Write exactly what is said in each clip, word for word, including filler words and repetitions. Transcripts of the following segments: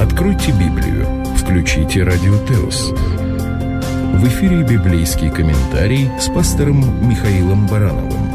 Откройте Библию, включите Радио Теос. В эфире библейский комментарий с пастором Михаилом Барановым.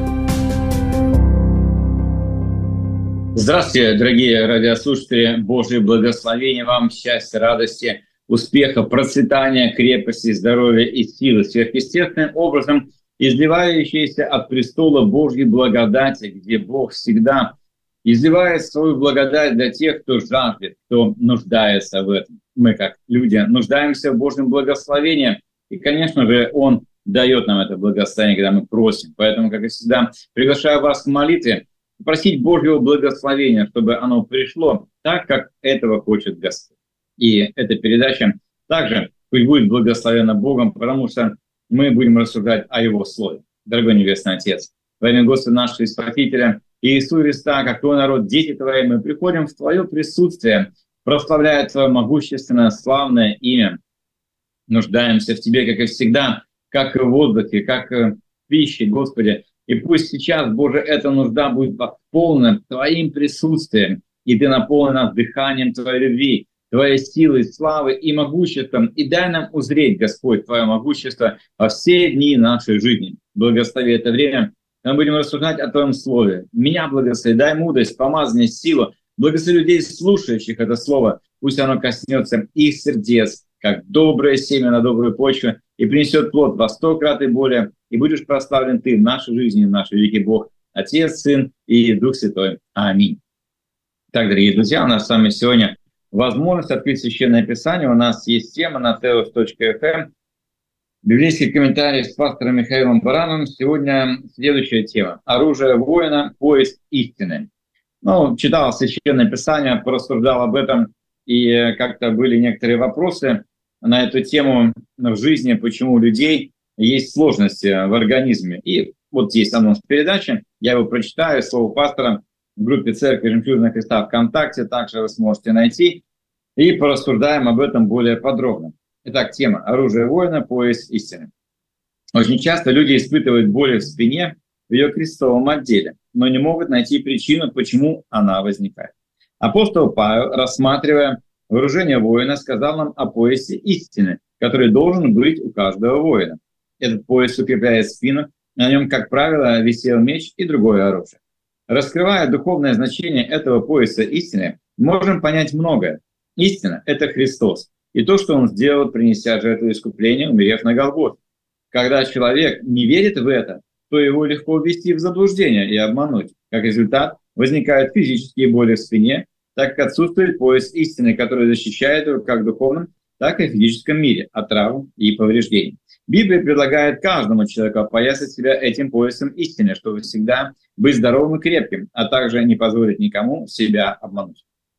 Здравствуйте, дорогие радиослушатели. Божье благословение вам, счастья, радости, успеха, процветания, крепости, здоровья и силы, сверхъестественным образом изливающиеся от престола Божьей благодати, где Бог всегда изливает свою благодать для тех, кто жаждет, кто нуждается в этом. Мы, как люди, нуждаемся в Божьем благословении, и, конечно же, Он дает нам это благословение, когда мы просим. Поэтому, как и всегда, приглашаю вас к молитве, просить Божьего благословения, чтобы оно пришло так, как этого хочет Господь. И эта передача также пусть будет благословена Богом, потому что мы будем рассуждать о Его Слове. Дорогой Небесный Отец, во имя Господа нашего Спасителя Иисуса Христа, как Твой народ, дети Твои, мы приходим в Твое присутствие, прославляя Твое могущественное, славное имя. Нуждаемся в Тебе, как и всегда, как и в воздухе, как и в пище, Господи. И пусть сейчас, Боже, эта нужда будет восполнена Твоим присутствием, и Ты наполни нас дыханием Твоей любви, Твоей силой, славы и могуществом. И дай нам узреть, Господь, Твое могущество во все дни нашей жизни. Благослови это время. Мы будем рассуждать о Твоем Слове. Меня благослови, дай мудрость, помазание, силу. Благослови людей, слушающих это Слово. Пусть оно коснется их сердец, как доброе семя на добрую почву, и принесет плод во сто крат и более. И будешь прославлен Ты в нашей жизни, в нашей великий Бог, Отец, Сын и Дух Святой. Аминь. Так, дорогие друзья, у нас с вами сегодня возможность открыть Священное Писание. У нас есть тема на теос точка эф эм. Библейский комментарий с пастором Михаилом Барановым. Сегодня следующая тема. Оружие воина, поиск истины. Ну, читал Священное Писание, порассуждал об этом, и как-то были некоторые вопросы на эту тему в жизни, почему у людей есть сложности в организме. И вот здесь анонс передачи. Я его прочитаю, слово пастора в группе Церкви Жемчужина Христа ВКонтакте. Также вы сможете найти. И порассуждаем об этом более подробно. Итак, тема «Оружие воина, поиск истины». Очень часто люди испытывают боль в спине в ее крестовом отделе, но не могут найти причину, почему она возникает. Апостол Павел, рассматривая вооружение воина, сказал нам о поясе истины, который должен быть у каждого воина. Этот пояс укрепляет спину, на нем, как правило, висел меч и другое оружие. Раскрывая духовное значение этого пояса истины, можем понять многое. Истина — это Христос. И то, что Он сделал, принеся жертву искупления, умерев на Голгофе. Когда человек не верит в это, то его легко ввести в заблуждение и обмануть. Как результат, возникают физические боли в спине, так как отсутствует пояс истины, который защищает его как в духовном, так и в физическом мире от травм и повреждений. Библия предлагает каждому человеку опоясать себя этим поясом истины, чтобы всегда быть здоровым и крепким, а также не позволить никому себя обмануть.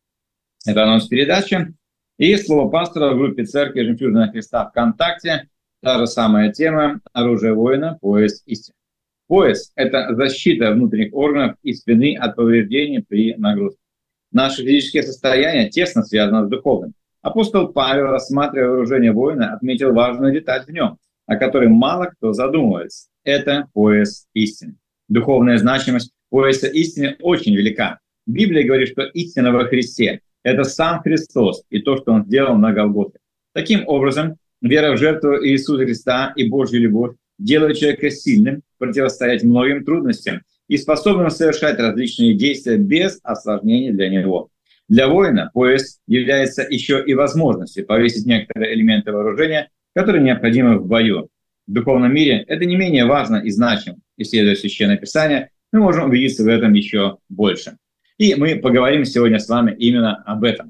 Это анонс передачи. И слово пастора в группе Церкви Жемчужина Христа ВКонтакте. Та же самая тема «Оружие воина, пояс истины». Пояс – это защита внутренних органов и спины от повреждений при нагрузке. Наше физическое состояние тесно связано с духовным. Апостол Павел, рассматривая вооружение воина, отметил важную деталь в нем, о которой мало кто задумывается. Это пояс истины. Духовная значимость пояса истины очень велика. Библия говорит, что истина во Христе – это сам Христос и то, что Он сделал на Голгофе. Таким образом, вера в жертву Иисуса Христа и Божью любовь делает человека сильным, противостоять многим трудностям и способным совершать различные действия без осложнений для него. Для воина пояс является еще и возможностью повесить некоторые элементы вооружения, которые необходимы в бою. В духовном мире это не менее важно и значимо. Исследуя Священное Писание, мы можем убедиться в этом еще больше. И мы поговорим сегодня с вами именно об этом.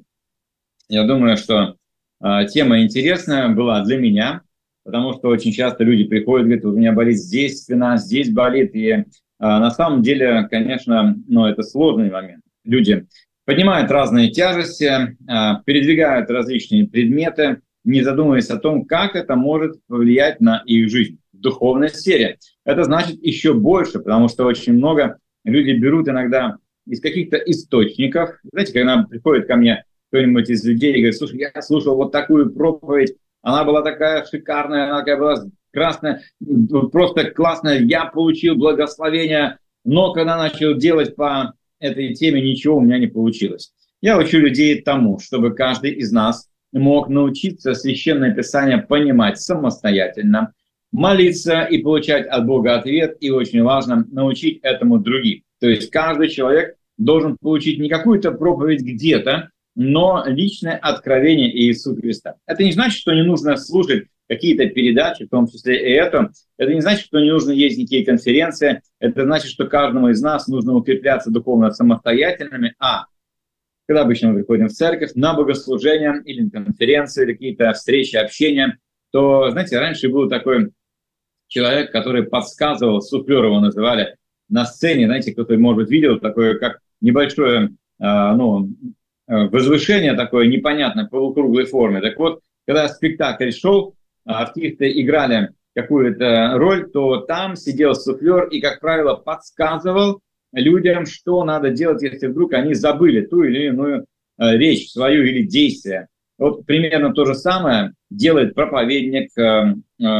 Я думаю, что э, тема интересная была для меня, потому что очень часто люди приходят и говорят, у меня болит здесь спина, здесь болит. И э, на самом деле, конечно, ну, это сложный момент. Люди поднимают разные тяжести, э, передвигают различные предметы, не задумываясь о том, как это может повлиять на их жизнь в духовной сфере. Это значит еще больше, потому что очень много люди берут иногда из каких-то источников. Знаете, когда приходит ко мне кто-нибудь из людей и говорит, слушай, я слушал вот такую проповедь, она была такая шикарная, она такая была красная, просто классная, я получил благословение, но когда начал делать по этой теме, ничего у меня не получилось. Я учу людей тому, чтобы каждый из нас мог научиться Священное Писание понимать самостоятельно, молиться и получать от Бога ответ, и очень важно научить этому других. То есть каждый человек должен получить не какую-то проповедь где-то, но личное откровение Иисуса Христа. Это не значит, что не нужно слушать какие-то передачи, в том числе и это. Это не значит, что не нужно ездить никакие конференции. Это значит, что каждому из нас нужно укрепляться духовно самостоятельными. А когда обычно мы приходим в церковь на богослужение или на конференции, или какие-то встречи, общения, то, знаете, раньше был такой человек, который подсказывал, суфлер его называли, на сцене, знаете, кто-то, может быть, видел такое, как небольшое, э, ну, возвышение такое непонятное, в полукруглой форме. Так вот, когда спектакль шел, артисты играли какую-то роль, то там сидел суфлер и, как правило, подсказывал людям, что надо делать, если вдруг они забыли ту или иную э, речь свою или действие. Вот примерно то же самое делает проповедник, э, э,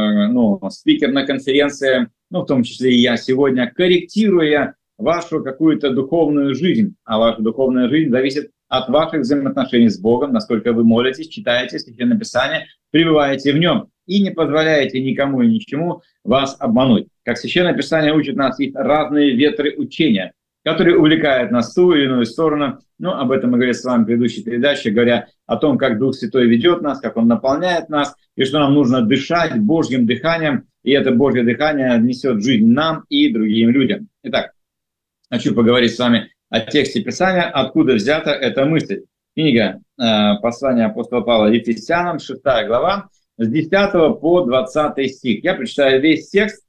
ну, спикер на конференции, ну, в том числе и я сегодня, корректируя вашу какую-то духовную жизнь. А ваша духовная жизнь зависит от ваших взаимоотношений с Богом, насколько вы молитесь, читаете Священное Писание, пребываете в нем и не позволяете никому и ничему вас обмануть. Как Священное Писание учит нас, есть разные ветры учения, которые увлекают нас в ту или иную сторону. Ну, об этом мы говорили с вами в предыдущей передаче, говоря о том, как Дух Святой ведет нас, как Он наполняет нас, и что нам нужно дышать Божьим дыханием, и это Божье дыхание несет жизнь нам и другим людям. Итак, хочу поговорить с вами о тексте Писания, откуда взята эта мысль. Книга э, послания апостола Павла Ефесянам, шестая глава, с десятого по двадцатый стих. Я прочитаю весь текст,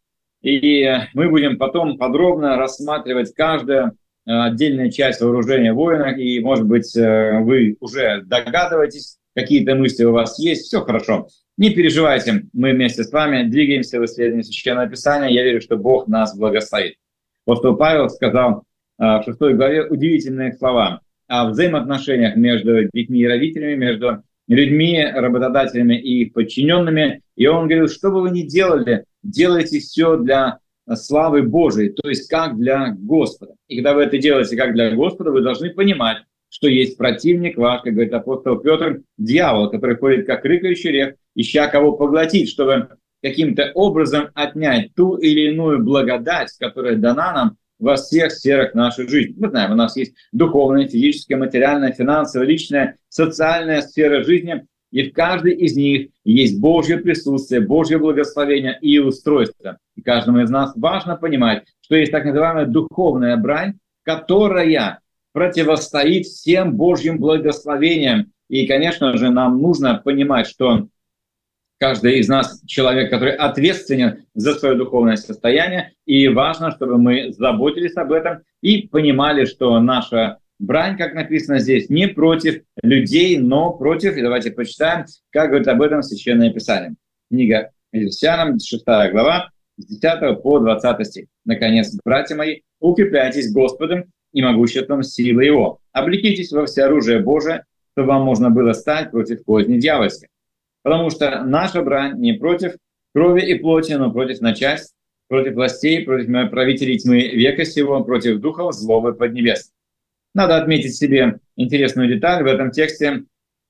и мы будем потом подробно рассматривать каждую э, отдельную часть вооружения воина, и, может быть, э, вы уже догадываетесь, какие-то мысли у вас есть, все хорошо. Не переживайте, мы вместе с вами двигаемся в исследовании Священного Писания, я верю, что Бог нас благословит. Апостол Павел сказал в шестой главе удивительные слова о взаимоотношениях между детьми и родителями, между людьми, работодателями и их подчиненными. И он говорил, что бы вы ни делали, делайте все для славы Божией, то есть как для Господа. И когда вы это делаете как для Господа, вы должны понимать, что есть противник ваш, как говорит апостол Петр, дьявол, который ходит как рыкающий лев, ища кого поглотить, чтобы каким-то образом отнять ту или иную благодать, которая дана нам во всех сферах нашей жизни. Мы знаем, у нас есть духовная, физическая, материальная, финансовая, личная, социальная сфера жизни, и в каждой из них есть Божье присутствие, Божье благословение и устройство. И каждому из нас важно понимать, что есть так называемая духовная брань, которая противостоит всем Божьим благословениям. И, конечно же, нам нужно понимать, что каждый из нас человек, который ответственен за свое духовное состояние, и важно, чтобы мы заботились об этом и понимали, что наша брань, как написано здесь, не против людей, но против, и давайте почитаем, как говорит об этом Священное Писание. Книга Ефесянам, шестая глава, с десятого по двадцатый стих. Наконец, братья мои, укрепляйтесь Господом и могуществом силы Его. Облекитесь во всеоружие Божие, чтобы вам можно было стать против козни дьявольской. Потому что наша брань не против крови и плоти, но против начальств, против властей, против правителей тьмы века сего, против духов злобы поднебесной. Надо отметить себе интересную деталь в этом тексте,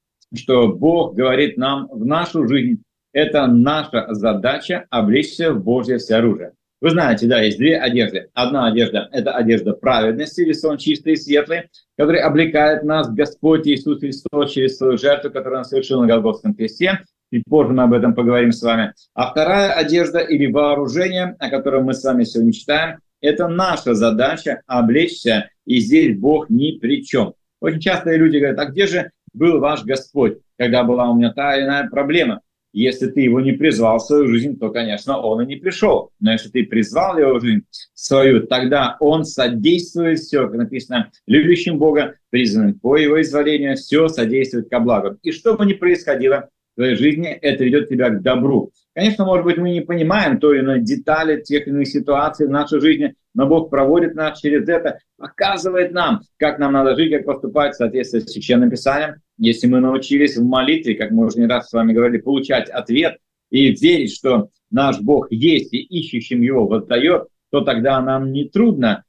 что Бог говорит нам в нашу жизнь. Это наша задача облечься в Божье всеоружие. Вы знаете, да, есть две одежды. Одна одежда – это одежда праведности, лицом чистый и светлый, который облекает нас Господь Иисус Христос через свою жертву, которую Он совершил на Голгофском кресте. Чуть позже мы об этом поговорим с вами. А вторая одежда или вооружение, о котором мы с вами сегодня читаем, это наша задача облечься, и здесь Бог ни при чем. Очень часто люди говорят, а где же был ваш Господь, когда была у меня та или иная проблема? Если ты его не призвал в свою жизнь, то, конечно, он и не пришел. Но если ты призвал его в жизнь свою, тогда он содействует все, как написано, любящим Бога, призванным по его изволению, все содействует ко благу. И что бы ни происходило в твоей жизни, это ведет тебя к добру. Конечно, может быть, мы не понимаем той или иной детали тех или иных ситуаций в нашей жизни, но Бог проводит нас через это, показывает нам, как нам надо жить, как поступать в соответствии с Священным Писанием. Если мы научились в молитве, как мы уже не раз с вами говорили, получать ответ и верить, что наш Бог есть и ищущим его воздает, то тогда нам не трудно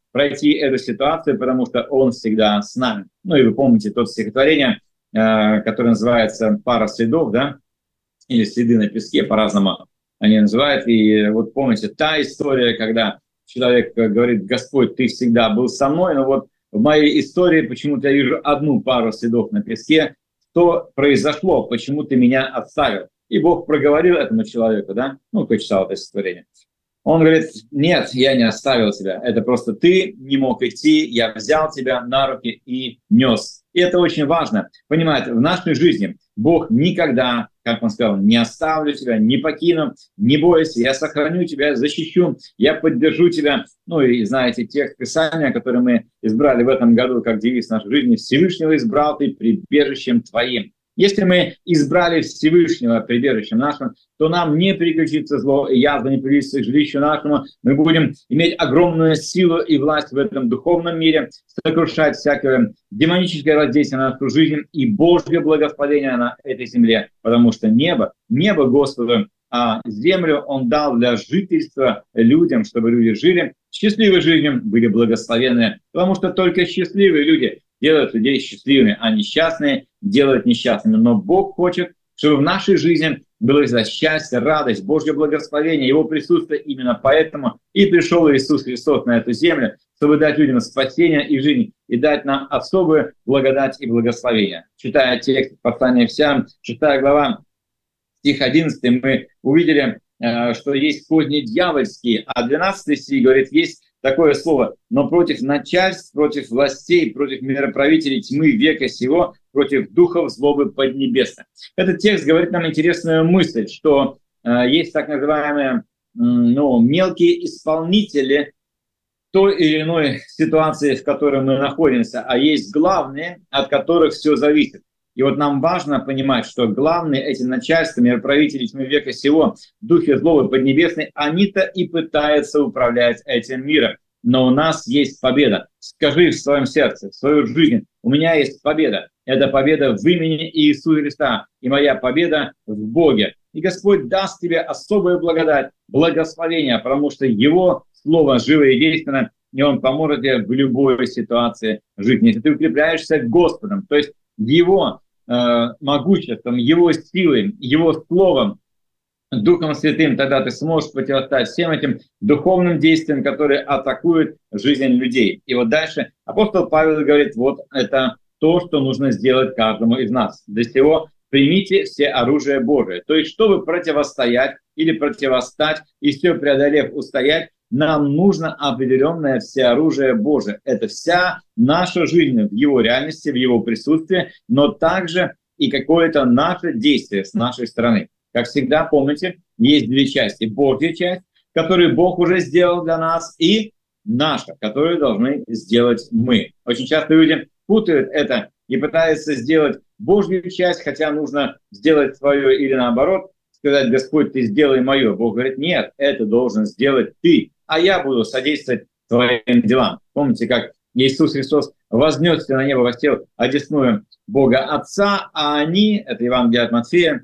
пройти эту ситуацию, потому что Он всегда с нами. Ну и вы помните то стихотворение, которое называется «Пара следов», да, или «Следы на песке», по-разному они называют. И вот помните, та история, когда человек говорит: «Господь, Ты всегда был со мной», но вот в моей истории почему-то я вижу одну пару следов на песке. Что произошло? Почему Ты меня оставил? И Бог проговорил этому человеку, да? Ну, кто читал это стихотворение. Он говорит: нет, я не оставил тебя. Это просто ты не мог идти, я взял тебя на руки и нес. И это очень важно. Понимаете, в нашей жизни Бог никогда, как Он сказал, не оставлю тебя, не покину, не бойся, я сохраню тебя, защищу, я поддержу тебя. Ну и знаете, текст Писания, который мы избрали в этом году как девиз нашей жизни: Всевышнего избрал ты прибежищем твоим. Если мы избрали Всевышнего прибежищем нашим, то нам не приключится зло, и язва не приблизится к жилищу нашему. Мы будем иметь огромную силу и власть в этом духовном мире, сокрушать всякое демоническое воздействие на нашу жизнь и Божье благословение на этой земле. Потому что небо, небо Господу, а землю Он дал для жительства людям, чтобы люди жили счастливой жизнью, были благословенные. Потому что только счастливые люди делают людей счастливыми, а несчастные делают несчастными. Но Бог хочет, чтобы в нашей жизни было всегда счастье, радость, Божье благословение, Его присутствие. Именно поэтому и пришел Иисус Христос на эту землю, чтобы дать людям спасение и жизнь, и дать нам особую благодать и благословение. Читая текст послания Ефесянам, шестая глава, стих одиннадцатый, мы увидели, что есть козни дьявольские, а двенадцатый стих говорит, есть такое слово: но против начальств, против властей, против мироправителей тьмы века сего, против духов злобы поднебесной. Этот текст говорит нам интересную мысль, что э, есть так называемые э, ну, мелкие исполнители той или иной ситуации, в которой мы находимся, а есть главные, от которых все зависит. И вот нам важно понимать, что главные эти начальства, мироправители тьмы века сего, духи злобы поднебесной, они-то и пытаются управлять этим миром. Но у нас есть победа. Скажи в своем сердце, в свою жизнь: у меня есть победа. Это победа в имени Иисуса Христа. И моя победа в Боге. И Господь даст тебе особую благодать, благословение, потому что Его Слово живо и действенно, и Он поможет тебе в любой ситуации жизни. Если ты укрепляешься Господом, то есть Его э, могуществом, Его силой, Его Словом, Духом Святым, тогда ты сможешь противостоять всем этим духовным действиям, которые атакуют жизнь людей. И вот дальше апостол Павел говорит: вот это то, что нужно сделать каждому из нас. Для сего примите все оружие Божие. То есть, чтобы противостоять или противостать, и все преодолев устоять, нам нужно определенное всеоружие Божие. Это вся наша жизнь в Его реальности, в Его присутствии, но также и какое-то наше действие с нашей стороны. Как всегда, помните, есть две части. Божья часть, которую Бог уже сделал для нас, и наша, которую должны сделать мы. Очень часто люди путают это и пытаются сделать Божью часть, хотя нужно сделать свое или наоборот, сказать: Господь, Ты сделай мое. Бог говорит: нет, это должен сделать Ты, а я буду содействовать Твоим делам. Помните, как Иисус Христос вознесся на небо, воссел одесную Бога Отца, а они, это Евангелие от Матфея,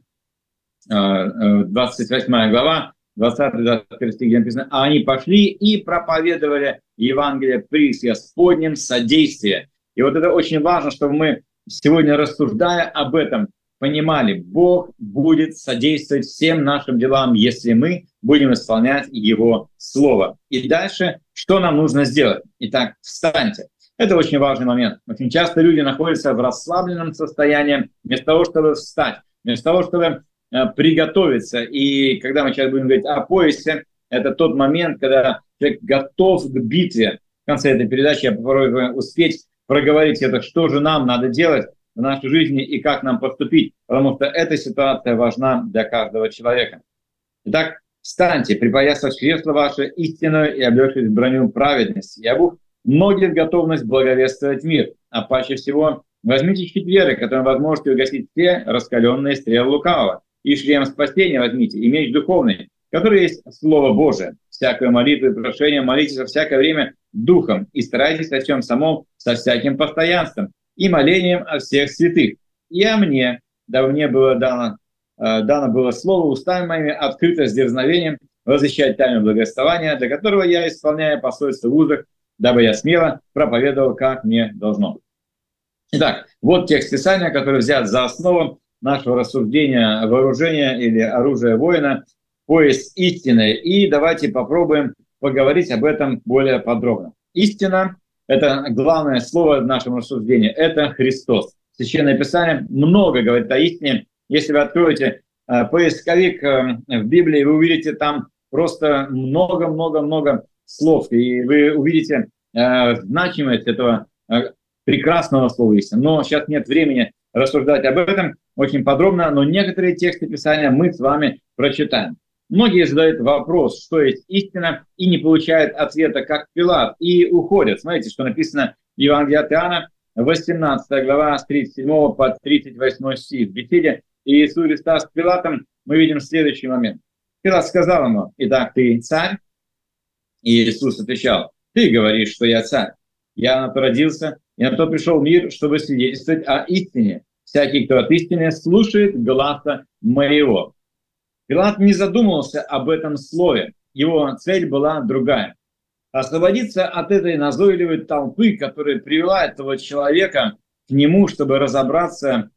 двадцать восьмая глава, двадцатый двадцать первый стих, где написано: а они пошли и проповедовали Евангелие при Господнем содействии. И вот это очень важно, чтобы мы сегодня, рассуждая об этом, понимали: Бог будет содействовать всем нашим делам, если мы будем исполнять Его Слово. И дальше, что нам нужно сделать? Итак, встаньте. Это очень важный момент. Очень часто люди находятся в расслабленном состоянии, вместо того, чтобы встать, вместо того, чтобы э, приготовиться. И когда мы сейчас будем говорить о поясе, это тот момент, когда человек готов к битве. В конце этой передачи я попробую успеть проговорить это, что же нам надо делать в нашей жизни и как нам поступить, потому что эта ситуация важна для каждого человека. Итак, встаньте, припоясав чресло ваше истинную и облегшись в броню праведности, и обув многих готовность благовествовать мир, а паче всего возьмите щит веры, которым вы можете угасить все раскаленные стрелы лукавого, и шлем спасения возьмите, и меч духовный, который есть Слово Божие. Всякую молитву и прошение молитесь во всякое время духом, и старайтесь о чем самом со всяким постоянством, и молением о всех святых. И о мне, да мне было дано, э, дано было слово устами моими, открыто с дерзновением возвещать тайну благовествования, для которого я исполняю посольство в узах, дабы я смело проповедовал, как мне должно быть. Итак, вот текст Писания, который взят за основу нашего рассуждения вооружения или оружия воина, поиск истины. И давайте попробуем поговорить об этом более подробно. Истина – это главное слово в нашем рассуждении, это Христос. Священное Писание много говорит о истине. Если вы откроете э, поисковик э, в Библии, вы увидите там просто много-много-много слов, и вы увидите э, значимость этого э, прекрасного слова истины. Но сейчас нет времени рассуждать об этом очень подробно, но некоторые тексты Писания мы с вами прочитаем. Многие задают вопрос, что есть истина, и не получают ответа, как Пилат, и уходят. Смотрите, что написано в Евангелии от Иоанна, восемнадцатая глава, с тридцать седьмого по тридцать восьмой стих. В беседе Иисуса Христа с Пилатом мы видим следующий момент. Пилат сказал ему: «Итак, ты царь?» И Иисус отвечал: «Ты говоришь, что я царь. Я на то родился, и на то пришел в мир, чтобы свидетельствовать о истине. Всякий, кто от истины, слушает гласа моего». Пилат не задумывался об этом слове. Его цель была другая. Освободиться от этой назойливой толпы, которая привела этого человека к нему, чтобы разобраться.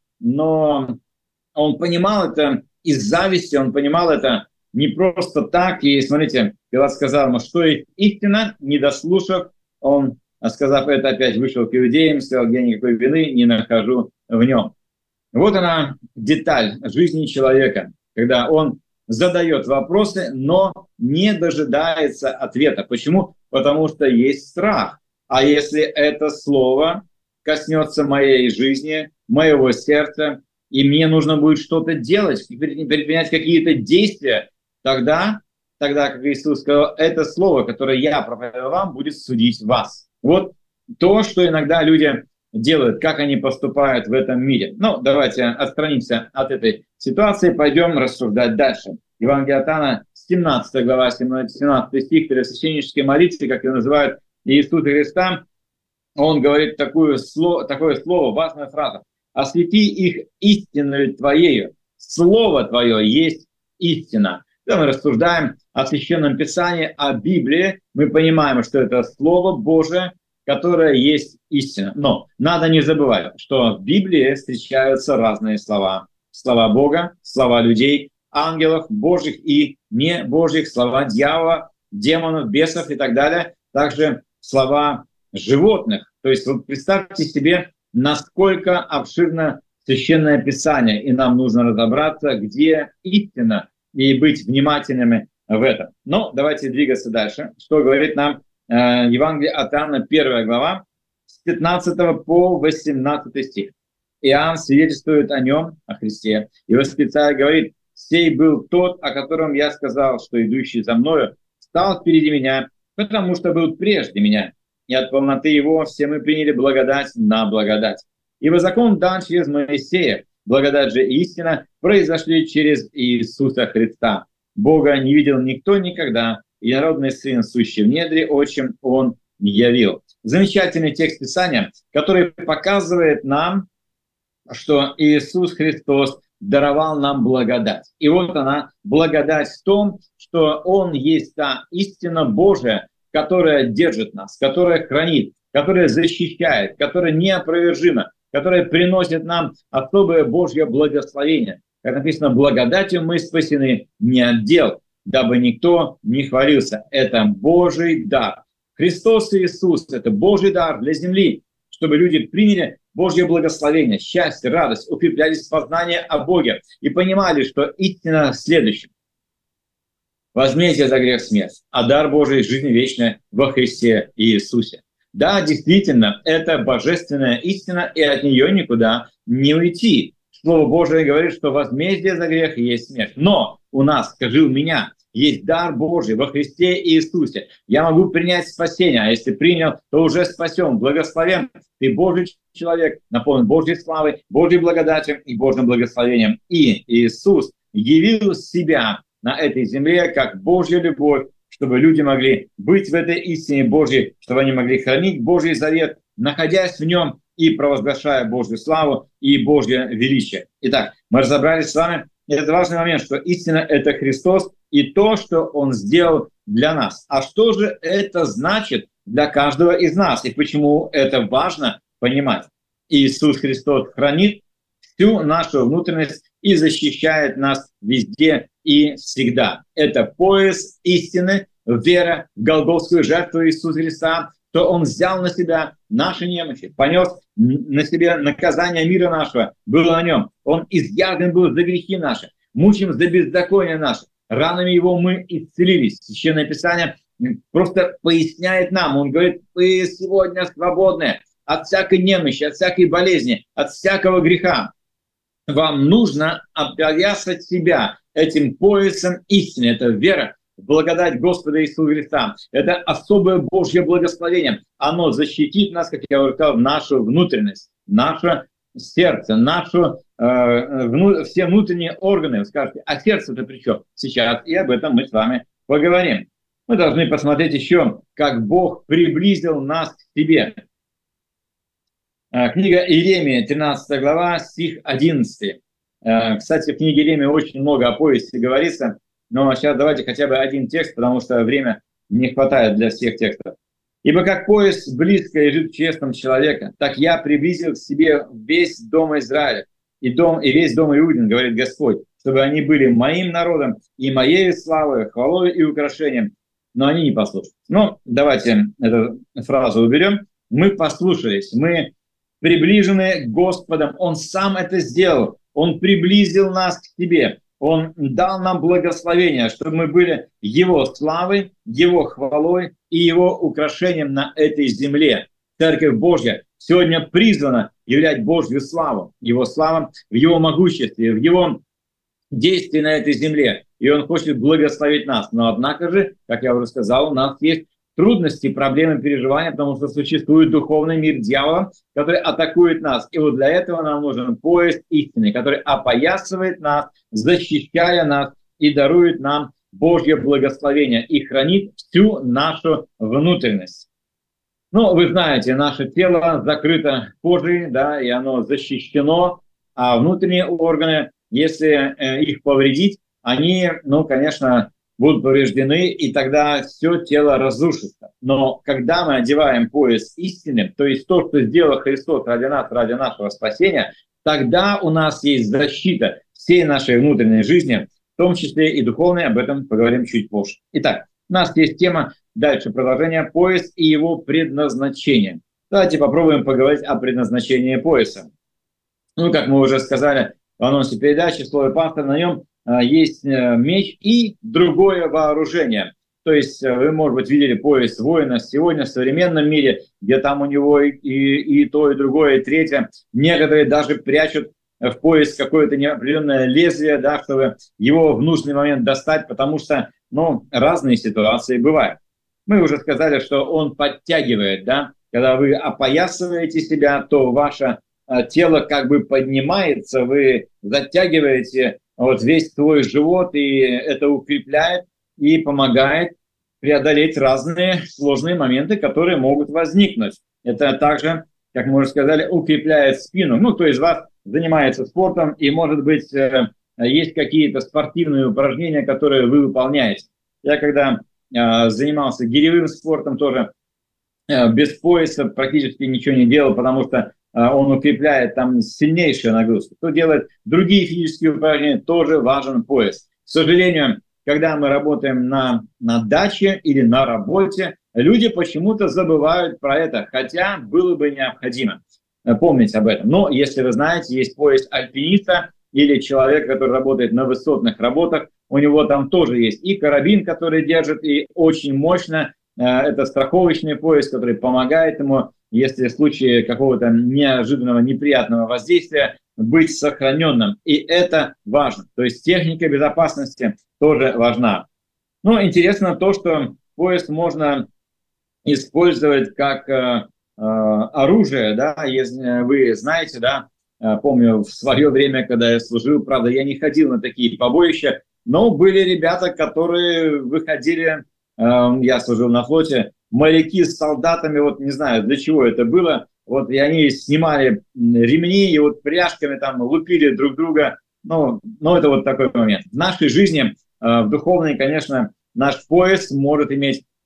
Но он понимал это из зависти, он понимал это не просто так. И смотрите, Пилат сказал ему, что есть истина, не дослушав, он, сказав это, опять вышел к иудеям, сказал: «Я никакой вины не нахожу в нем». Вот она деталь жизни человека, когда он задает вопросы, но не дожидается ответа. Почему? Потому что есть страх. А если это слово коснется моей жизни, моего сердца, и мне нужно будет что-то делать, предпринять какие-то действия, тогда, тогда, как Иисус сказал, это слово, которое я проповедую вам, будет судить вас. Вот то, что иногда люди делают, как они поступают в этом мире. Ну, давайте отстранимся от этой ситуации, пойдем рассуждать дальше. Евангелие от Иоанна, семнадцатая глава, семнадцатый стих, первосвященнические молитвы, как ее называют, Иисуса Христа, он говорит такое слово, такое слово, важная фраза: «Освети их истиною Твоею, Слово Твое есть истина». Когда мы рассуждаем о Священном Писании, о Библии, мы понимаем, что это Слово Божие, которое есть истина. Но надо не забывать, что в Библии встречаются разные слова. Слова Бога, слова людей, ангелов, божьих и не божьих, слова дьявола, демонов, бесов и так далее. Также слова животных. То есть вот представьте себе, насколько обширно Священное Писание, и нам нужно разобраться, где истина, и быть внимательными в этом. Но давайте двигаться дальше. Что говорит нам э, Евангелие от Иоанна, первая глава, с пятнадцатого по восемнадцатый стих. Иоанн свидетельствует о нем, о Христе, и восклицая говорит: «Сей был тот, о котором я сказал, что идущий за мною стал впереди меня, потому что был прежде меня. И от полноты его все мы приняли благодать на благодать. Ибо закон дан через Моисея, благодать же и истина произошли через Иисуса Христа. Бога не видел никто никогда, и народный Сын, сущий в недре отчим, Он явил». Замечательный текст Писания, который показывает нам, что Иисус Христос даровал нам благодать. И вот она, благодать в том, что Он есть та истина Божия, которая держит нас, которая хранит, которая защищает, которая неопровержима, которая приносит нам особое Божье благословение. Как написано, благодатью мы спасены не от дел, дабы никто не хвалился. Это Божий дар. Христос Иисус – это Божий дар для земли, чтобы люди приняли Божье благословение, счастье, радость, укреплялись в познании о Боге и понимали, что истина в следующем. Возмездие за грех смерть, а дар Божий – жизнь вечная во Христе Иисусе. Да, действительно, это божественная истина, и от нее никуда не уйти. Слово Божие говорит, что возмездие за грех есть смерть. Но у нас, скажи у меня, есть дар Божий во Христе Иисусе. Я могу принять спасение, а если принял, то уже спасен, благословен. Ты Божий человек, наполнен Божьей славой, Божьей благодатью и Божьим благословением. И Иисус явил себя на этой земле как Божья любовь, чтобы люди могли быть в этой истине Божьей, чтобы они могли хранить Божий завет, находясь в нем и провозглашая Божью славу и Божье величие. Итак, мы разобрались с вами. Это важный момент, что истина – это Христос и то, что Он сделал для нас. А что же это значит для каждого из нас. И почему это важно понимать? Иисус Христос хранит всю нашу внутренность и защищает нас везде и всегда. Это пояс истины, вера в голгофскую жертву Иисуса Христа, что Он взял на себя наши немощи, понес на себе наказание мира нашего, было на Нем. Он изъявлен был за грехи наши, мучим за беззаконие наше. Ранами Его мы исцелились. Священное Писание просто поясняет нам. Он говорит, вы сегодня свободны от всякой немощи, от всякой болезни, от всякого греха. Вам нужно опоясать себя этим поясом истины. Это вера в благодать Господа Иисуса Христа. Это особое Божье благословение. Оно защитит нас, как я уже сказал, нашу внутренность, наше сердце, нашу, э, вну, все внутренние органы. Вы скажете, а сердце-то при чем? Сейчас и об этом мы с вами поговорим. Мы должны посмотреть еще, как Бог приблизил нас к себе. Книга Иеремии, тринадцатая глава, стих одиннадцатый. Кстати, в книге Иеремии очень много о поясе говорится, но сейчас давайте хотя бы один текст, потому что время не хватает для всех текстов. «Ибо как пояс близко лежит честным человека, так я приблизил к себе весь дом Израиля и, дом, и весь дом Иудин, говорит Господь, чтобы они были моим народом и моей славой, хвалой и украшением». Но они не послушались. Ну, давайте эту фразу уберем. Мы послушались, мы приближены к Господу. Он сам это сделал. Он приблизил нас к себе. Он дал нам благословение, чтобы мы были Его славой, Его хвалой и Его украшением на этой земле. Церковь Божья сегодня призвана являть Божью славу. Его слава в Его могуществе, в Его действии на этой земле. И Он хочет благословить нас. Но однако же, как я уже сказал, у нас есть трудности, проблемы, переживания, потому что существует духовный мир дьявола, который атакует нас. И вот для этого нам нужен пояс истины, который опоясывает нас, защищая нас и дарует нам Божье благословение и хранит всю нашу внутренность. Ну, вы знаете, наше тело закрыто кожей, да, и оно защищено, а внутренние органы, если э, их повредить, они, ну, конечно, будут повреждены, и тогда все тело разрушится. Но когда мы одеваем пояс истины, то есть то, что сделал Христос ради нас, ради нашего спасения, тогда у нас есть защита всей нашей внутренней жизни, в том числе и духовной, об этом поговорим чуть позже. Итак, у нас есть тема, дальше продолжение, пояс и его предназначение. Давайте попробуем поговорить о предназначении пояса. Ну, как мы уже сказали в анонсе передачи, слово пастора, на нем есть меч и другое вооружение. То есть вы, может быть, видели пояс воина сегодня в современном мире, где там у него и, и, и то, и другое, и третье. Некоторые даже прячут в пояс какое-то неопределенное лезвие, да, чтобы его в нужный момент достать, потому что, ну, разные ситуации бывают. Мы уже сказали, что он подтягивает, да. Когда вы опоясываете себя, то ваше тело как бы поднимается, вы затягиваете вот весь свой живот, и это укрепляет и помогает преодолеть разные сложные моменты, которые могут возникнуть. Это также, как мы уже сказали, укрепляет спину. Ну, то есть вас занимается спортом, и, может быть, есть какие-то спортивные упражнения, которые вы выполняете. Я когда занимался гиревым спортом, тоже без пояса практически ничего не делал, потому что он укрепляет там сильнейшую нагрузку. Кто делает другие физические упражнения, тоже важен пояс. К сожалению, когда мы работаем на, на даче или на работе, люди почему-то забывают про это, хотя было бы необходимо помнить об этом. Но если вы знаете, есть пояс альпиниста или человек, который работает на высотных работах, у него там тоже есть и карабин, который держит, и очень мощно это страховочный пояс, который помогает ему, если в случае какого-то неожиданного, неприятного воздействия, быть сохраненным. И это важно. То есть техника безопасности тоже важна. Но интересно то, что пояс можно использовать как э, э, оружие, да, если вы знаете, да, э, помню в свое время, когда я служил, правда, я не ходил на такие побоища, но были ребята, которые выходили, э, я служил на флоте, моряки с солдатами, вот не знаю, для чего это было, вот, и они снимали ремни и вот пряжками там лупили друг друга, ну, ну это вот такой момент. В нашей жизни, э, в духовной, конечно, наш пояс может иметь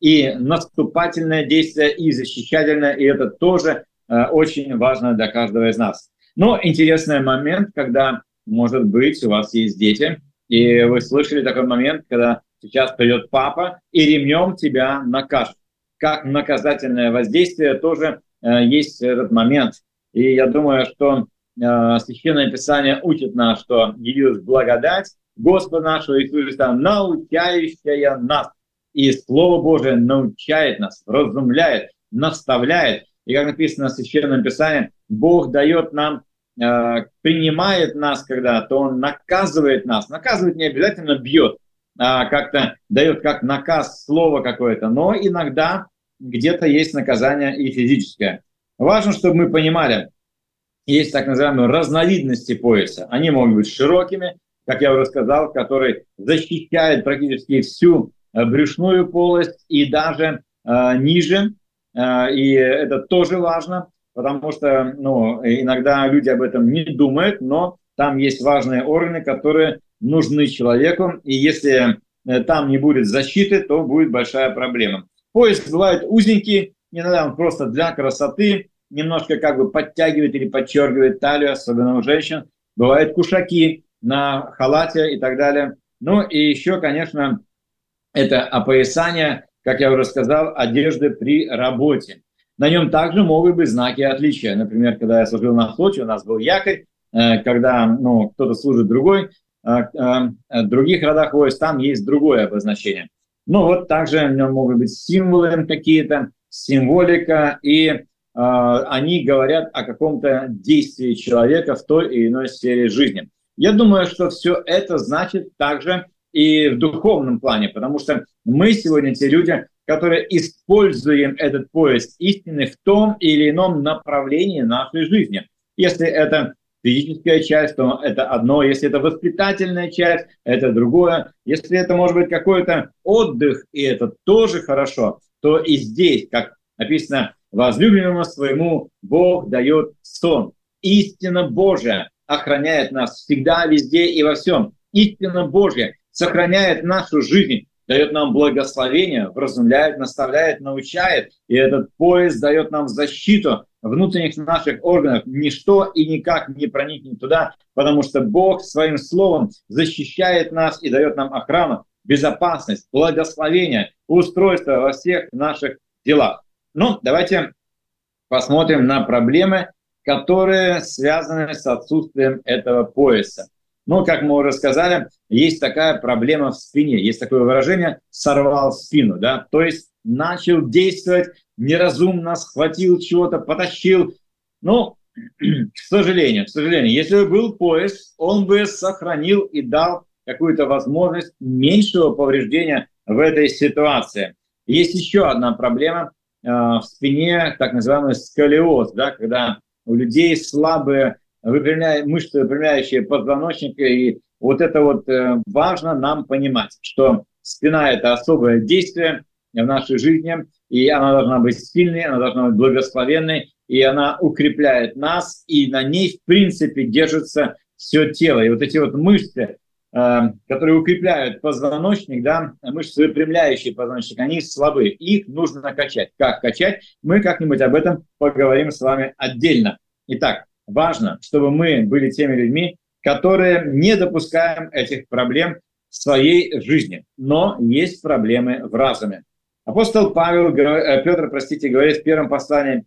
и наступательное действие, и защищательное, и это тоже э, очень важно для каждого из нас. Но интересный момент, когда, может быть, у вас есть дети, и вы слышали такой момент, когда сейчас придет папа и ремнем тебя накажет. Как наказательное воздействие тоже э, есть этот момент. И я думаю, что э, Священное Писание учит нас, что явилась благодать Господа нашего Иисуса Христа, научающая нас. И Слово Божие научает нас, вразумляет, наставляет. И как написано в Священном Писании, Бог дает нам, э, принимает нас когда-то, Он наказывает нас. Наказывает не обязательно бьет, а как-то дает как наказ слово какое-то, но иногда где-то есть наказание и физическое. Важно, чтобы мы понимали, есть так называемые разновидности пояса. Они могут быть широкими, как я уже сказал, который защищает практически всю брюшную полость и даже э, ниже. Э, и это тоже важно, потому что ну, иногда люди об этом не думают, но там есть важные органы, которые нужны человеку. И если э, там не будет защиты, то будет большая проблема. Пояс бывает узенький, иногда он просто для красоты, немножко как бы подтягивает или подчеркивает талию, особенно у женщин. Бывают кушаки на халате и так далее. Ну и еще, конечно, это опоясание, как я уже сказал, одежды при работе. На нем также могут быть знаки отличия. Например, когда я служил на флоте, у нас был якорь, когда ну, кто-то служит другой, в других родах войск там есть другое обозначение. Ну вот также в нем могут быть символы какие-то, символика, и э, они говорят о каком-то действии человека в той или иной сфере жизни. Я думаю, что все это значит также и в духовном плане, потому что мы сегодня те люди, которые используем этот пояс истины в том или ином направлении нашей жизни. Если это физическая часть, то это одно. Если это воспитательная часть, это другое. Если это может быть какой-то отдых, и это тоже хорошо, то и здесь, как написано, возлюбленному своему Бог дает сон. Истина Божия охраняет нас всегда, везде и во всем. Истина Божья сохраняет нашу жизнь, дает нам благословение, вразумляет, наставляет, научает. И этот пояс дает нам защиту внутренних наших органов. Ничто и никак не проникнет туда, потому что Бог своим словом защищает нас и дает нам охрану, безопасность, благословение, устройство во всех наших делах. Ну, давайте посмотрим на проблемы, которые связаны с отсутствием этого пояса. Ну, как мы уже сказали, есть такая проблема в спине. Есть такое выражение «сорвал спину», да, то есть начал действовать неразумно, схватил чего-то, потащил. Ну, к сожалению, к сожалению, если бы был пояс, он бы сохранил и дал какую-то возможность меньшего повреждения в этой ситуации. Есть еще одна проблема э, в спине, так называемый сколиоз, да, когда у людей слабые выпрямляя, мышцы, выпрямляющие позвоночник. И вот это вот э, важно нам понимать, что спина – это особое действие в нашей жизни, и она должна быть сильной, она должна быть благословенной, и она укрепляет нас, и на ней, в принципе, держится все тело. И вот эти вот мышцы, э, которые укрепляют позвоночник, да, мышцы, выпрямляющие позвоночник, они слабы, их нужно качать. Как качать? Мы как-нибудь об этом поговорим с вами отдельно. Итак, важно, чтобы мы были теми людьми, которые не допускаем этих проблем в своей жизни. Но есть проблемы в разуме. Апостол Павел, Петр, простите, говорит в первом послании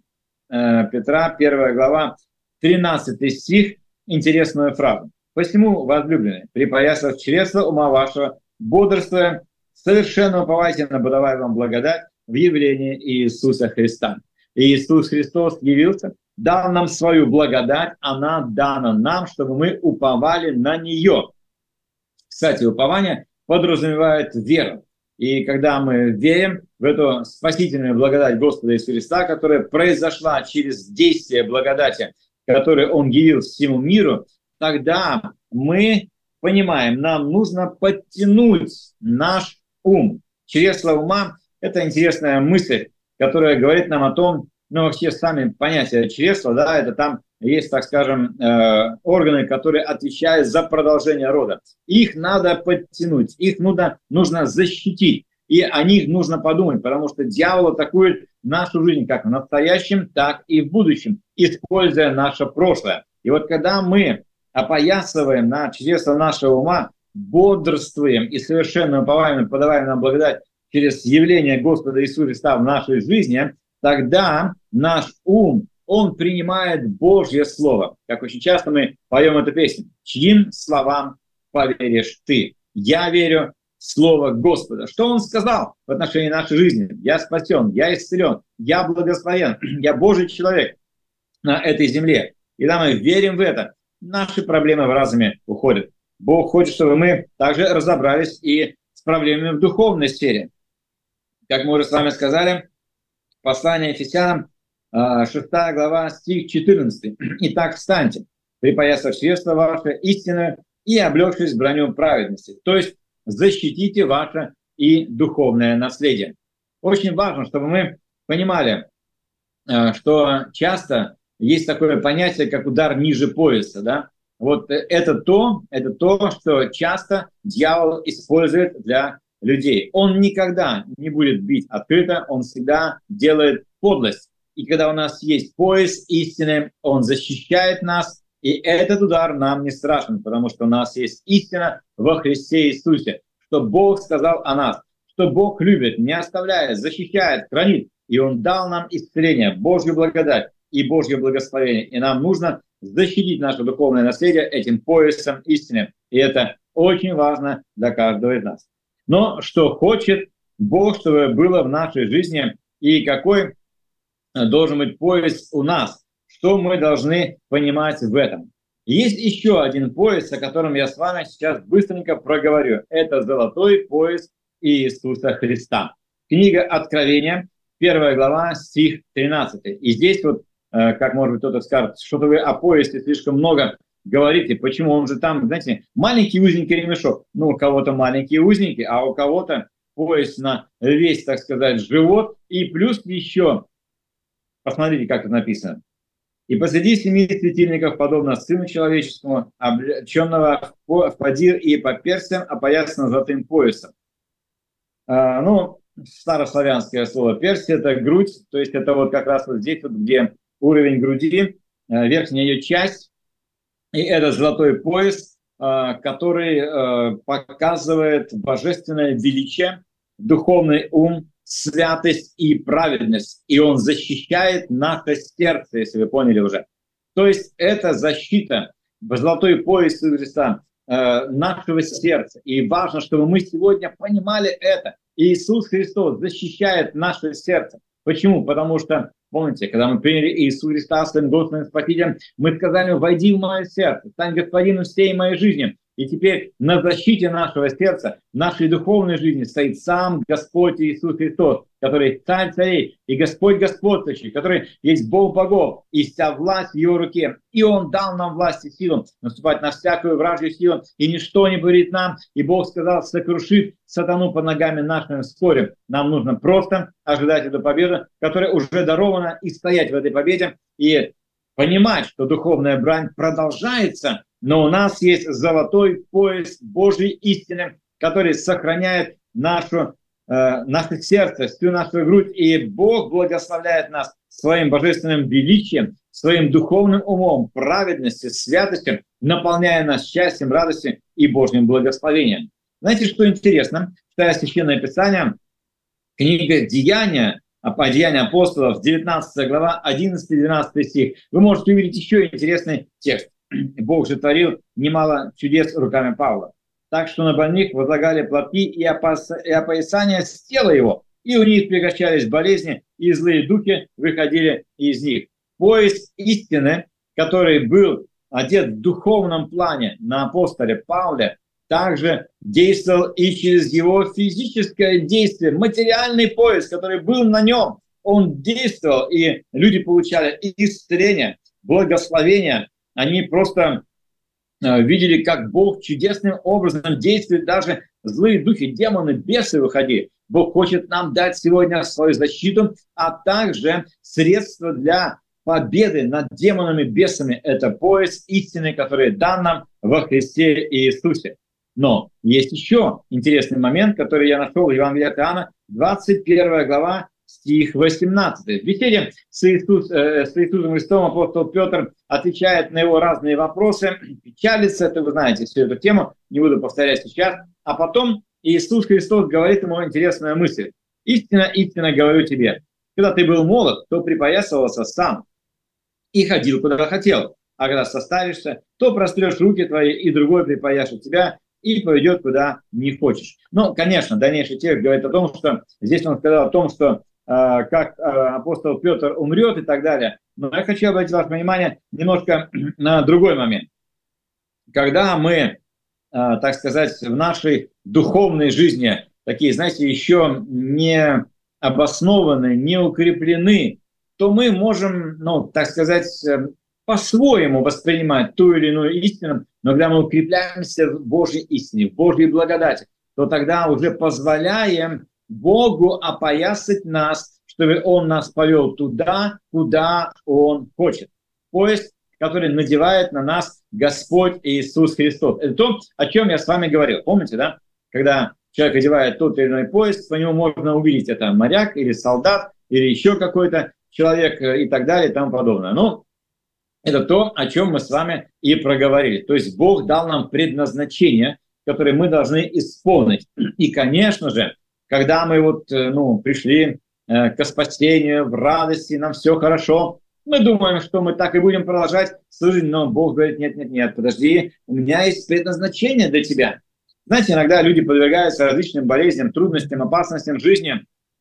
Петра, первая глава, тринадцатый стих, интересную фразу. «Посему, возлюбленные, припоясав чресла ума вашего, бодрствуя, совершенно уповайте на подаваемую вам благодать в явлении Иисуса Христа». И Иисус Христос явился, дал нам свою благодать, она дана нам, чтобы мы уповали на нее. Кстати, упование подразумевает веру. И когда мы верим в эту спасительную благодать Господа Иисуса Христа, которая произошла через действие благодати, которую Он явил всему миру, тогда мы понимаем, нам нужно подтянуть наш ум. Чресла ума – это интересная мысль, которая говорит нам о том, ну, вообще сами понятия чресла, да, это там есть, так скажем, э, органы, которые отвечают за продолжение рода. Их надо подтянуть, их нужно, нужно защитить. и о них нужно подумать, потому что дьявол атакует нашу жизнь как в настоящем, так и в будущем, используя наше прошлое. И вот когда мы опоясываем на чресла нашего ума, бодрствуем и совершенно уповаем, подаваем нам благодать через явление Господа Иисуса Христа в нашей жизни, тогда наш ум, он принимает Божье Слово. Как очень часто мы поем эту песню. «Чьим словам поверишь ты?» Я верю в Слово Господа. Что Он сказал в отношении нашей жизни? Я спасен, я исцелен, я благословен, я Божий человек на этой земле. И когда мы верим в это, наши проблемы в разуме уходят. Бог хочет, чтобы мы также разобрались и с проблемами в духовной сфере. Как мы уже с вами сказали, послание Ефесянам, шестая глава, стих четырнадцатый. «Итак, встаньте, припоясав чресло ваше истинное и облегшись в броню праведности». То есть защитите ваше и духовное наследие. Очень важно, чтобы мы понимали, что часто есть такое понятие, как удар ниже пояса. Да? Вот это то, это то, что часто дьявол использует для людей. Он никогда не будет бить открыто, он всегда делает подлость. И когда у нас есть пояс истины, он защищает нас, и этот удар нам не страшен, потому что у нас есть истина во Христе Иисусе, что Бог сказал о нас, что Бог любит, не оставляет, защищает, хранит, и Он дал нам исцеление, Божью благодать и Божье благословение. И нам нужно защитить наше духовное наследие этим поясом истины. И это очень важно для каждого из нас. Но что хочет Бог, чтобы было в нашей жизни, и какой должен быть пояс у нас, что мы должны понимать в этом. Есть еще один пояс, о котором я с вами сейчас быстренько проговорю. Это золотой пояс Иисуса Христа. Книга Откровения, первая глава, стих тринадцатый. И здесь вот, как может быть кто-то скажет, что-то вы о поясе слишком много говорите, почему он же там, знаете, маленький узенький ремешок. Ну, у кого-то маленький узенький, а у кого-то пояс на весь, так сказать, живот. И плюс еще, посмотрите, как это написано. «И посреди семи светильников, подобно Сыну Человеческому, облеченного в подир и по перстям, опоясанного золотым поясом». А, ну, старославянское слово «перстья» — это грудь, то есть это вот как раз вот здесь, вот, где уровень груди, верхняя ее часть, и это золотой пояс, который показывает божественное величие, духовный ум, святость и праведность, и он защищает наше сердце, если вы поняли уже. То есть это защита, золотой пояс Иисуса Христа, э, нашего сердца. И важно, чтобы мы сегодня понимали это. Иисус Христос защищает наше сердце. Почему? Потому что, помните, когда мы приняли Иисуса Христа своим Господом и Спасителем, мы сказали: «Войди в мое сердце, стань господином всей моей жизни». И теперь на защите нашего сердца, нашей духовной жизни стоит сам Господь Иисус Христос, который Царь царей и Господь господствующий, который есть Бог богов, и вся власть в Его руке. И Он дал нам власть и силу наступать на всякую вражью силу, и ничто не будет нам. И Бог сказал: сокрушит сатану под ногами нашим в споре. Нам нужно просто ожидать эту победу, которая уже дарована, и стоять в этой победе, и понимать, что духовная брань продолжается, но у нас есть золотой пояс Божьей истины, который сохраняет нашу, э, наше сердце, всю нашу грудь. И Бог благословляет нас своим божественным величием, своим духовным умом, праведностью, святостью, наполняя нас счастьем, радостью и Божьим благословением. Знаете, что интересно? Читая Священное Писание, книга «Деяния», Деяния апостолов, девятнадцатая глава, одиннадцатый-двенадцатый стих, вы можете увидеть еще интересный текст. Бог же творил немало чудес руками Павла, так что на больных возлагали платки и, опас... и опоясания с тела его, и у них прекращались болезни, и злые духи выходили из них. Пояс истины, который был одет в духовном плане на апостоле Павле, также действовал и через его физическое действие, материальный пояс, который был на нем. Он действовал, и люди получали исцеление, благословение. Они просто э, видели, как Бог чудесным образом действует, даже злые духи, демоны, бесы выходили. Бог хочет нам дать сегодня свою защиту, а также средства для победы над демонами, бесами. Это пояс истины, который дан нам во Христе Иисусе. Но есть еще интересный момент, который я нашел в Евангелии от Иоанна, двадцать первая глава, стих восемнадцатый. В беседе с, Иисус, э, с Иисусом Христом апостол Петр отвечает на его разные вопросы, печалится, это вы знаете всю эту тему, не буду повторять сейчас. А потом Иисус Христос говорит ему интересную мысль. «Истинно, истинно говорю тебе, когда ты был молод, то припоясывался сам и ходил, куда хотел. А когда состаришься, то прострешь руки твои, и другой припояшет тебя, и поведет, куда не хочешь». Ну, конечно, дальнейший текст говорит о том, что здесь он сказал о том, что э, как э, апостол Петр умрет и так далее. Но я хочу обратить ваше внимание немножко на другой момент. Когда мы, э, так сказать, в нашей духовной жизни такие, знаете, еще не обоснованы, не укреплены, то мы можем, ну, так сказать, по-своему воспринимать ту или иную истину, но когда мы укрепляемся в Божьей истине, в Божьей благодати, то тогда уже позволяем Богу опоясать нас, чтобы Он нас повел туда, куда Он хочет. Поезд, который надевает на нас Господь Иисус Христос. Это то, о чем я с вами говорил. Помните, да? Когда человек одевает тот или иной поезд, по нему можно увидеть, это моряк или солдат, или еще какой-то человек и так далее и тому подобное. Ну, это то, о чем мы с вами и проговорили. То есть Бог дал нам предназначение, которое мы должны исполнить. И, конечно же, когда мы вот, ну, пришли э, к спасению, в радости, нам все хорошо, мы думаем, что мы так и будем продолжать служить, но Бог говорит: нет, нет, нет, подожди, у меня есть предназначение для тебя. Знаете, иногда люди подвергаются различным болезням, трудностям, опасностям в жизни,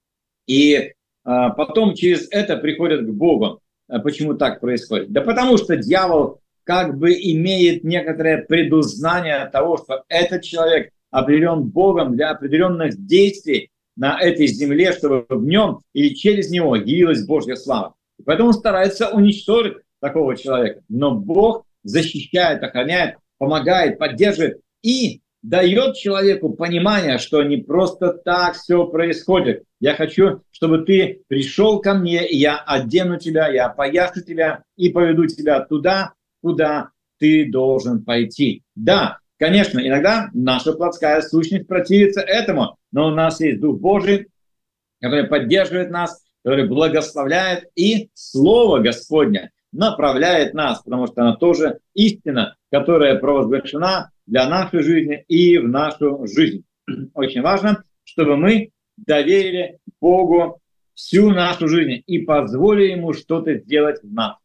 и э, потом через это приходят к Богу. Почему так происходит? Да потому что дьявол как бы имеет некоторое предузнание того, что этот человек определен Богом для определенных действий на этой земле, чтобы в нем или через него явилась Божья слава. И поэтому он старается уничтожить такого человека. Но Бог защищает, охраняет, помогает, поддерживает и дает человеку понимание, что не просто так все происходит. Я хочу, чтобы ты пришел ко мне, и я одену тебя, я опояшу тебя и поведу тебя туда, куда ты должен пойти. Да, конечно, иногда наша плотская сущность противится этому, но у нас есть Дух Божий, который поддерживает нас, который благословляет, и Слово Господне направляет нас, потому что она тоже истина, которая провозглашена для нашей жизни и в нашу жизнь. Очень важно, чтобы мы доверили Богу всю нашу жизнь и позволили Ему что-то сделать в нас.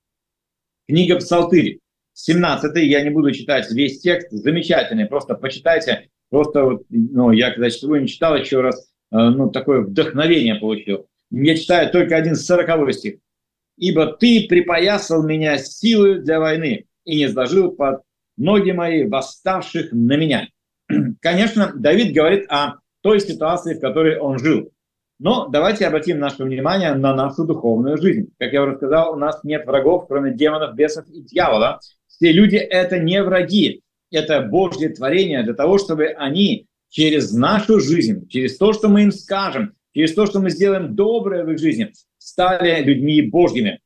Книга Псалтырь, семнадцатый, я не буду читать весь текст, замечательный, просто почитайте. Просто вот, ну, я когда сегодня читал еще раз, ну, такое вдохновение получил. Я читаю только один сороковой стих. «Ибо ты припоясал меня силой для войны и не сложил под ноги мои восставших на меня». Конечно, Давид говорит о той ситуации, в которой он жил. Но давайте обратим наше внимание на нашу духовную жизнь. Как я уже сказал, у нас нет врагов, кроме демонов, бесов и дьявола. Все люди — это не враги, это Божье творение для того, чтобы они через нашу жизнь, через то, что мы им скажем, через то, что мы сделаем доброе в их жизни, стали людьми Божьими.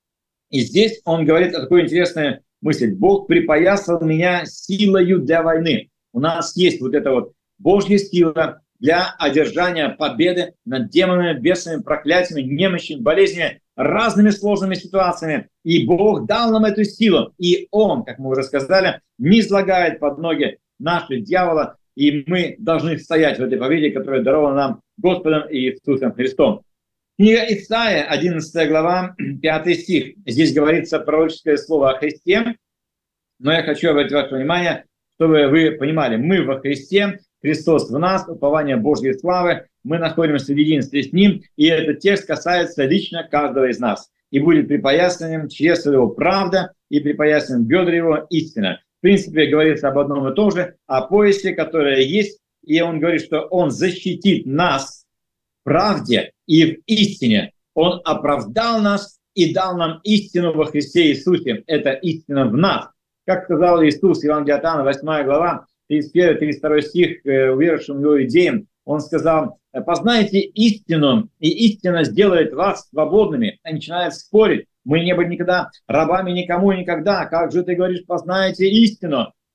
И здесь он говорит о такой интересной мысли. «Бог припоясал меня силою для войны». У нас есть вот эта вот Божья сила для одержания победы над демонами, бесами, проклятиями, немощами, болезнями, разными сложными ситуациями. И Бог дал нам эту силу. И Он, как мы уже сказали, не излагает под ноги наши дьявола. И мы должны стоять в этой победе, которая дарована нам Господом Иисусом Христом. Книга Исаия, одиннадцатая глава, пятый стих. Здесь говорится пророческое слово о Христе. Но я хочу обратить ваше внимание, чтобы вы понимали, мы во Христе, Христос в нас, упование Божьей славы, мы находимся в единстве с Ним, и этот текст касается лично каждого из нас. И будет припоясанным чресло Его правда, и припоясанным бедра Его истина. В принципе, говорится об одном и том же, о поясе, которое есть, и он говорит, что он защитит нас в правде и в истине. Он оправдал нас и дал нам истину во Христе Иисусе. Это истина в нас. Как сказал Иисус в Евангелии от Иоанна, восьмая глава, тридцать первый тридцать второй стих, уверовавшим Его идеям, Он сказал: «Познайте истину, и истина сделает вас свободными». Они начинают спорить. Мы не были никогда рабами никому и никогда. Как же ты говоришь, познаете истину?